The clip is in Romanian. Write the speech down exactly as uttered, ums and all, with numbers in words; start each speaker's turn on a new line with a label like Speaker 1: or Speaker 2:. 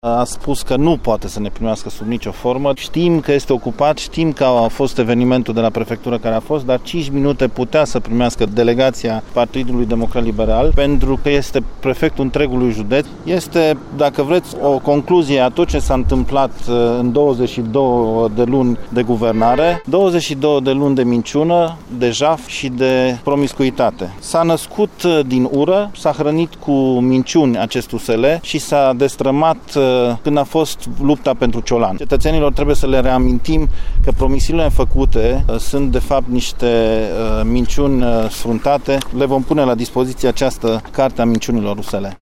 Speaker 1: A spus că nu poate să ne primească sub nicio formă. Știm că este ocupat, știm că a fost evenimentul de la prefectură care a fost, dar cinci minute putea să primească delegația Partidului Democrat Liberal, pentru că este prefectul întregului județ. Este, dacă vreți, o concluzie a tot ce s-a întâmplat în douăzeci și două de luni de guvernare, douăzeci și două de luni de minciună, de jaf și de promiscuitate. S-a născut din ură, s-a hrănit cu minciuni acest U S L și s-a destrămat când a fost lupta pentru Ciolan. Cetățenilor trebuie să le reamintim că promisiunile făcute sunt de fapt niște minciuni sfruntate. Le vom pune la dispoziție această carte a minciunilor U S L.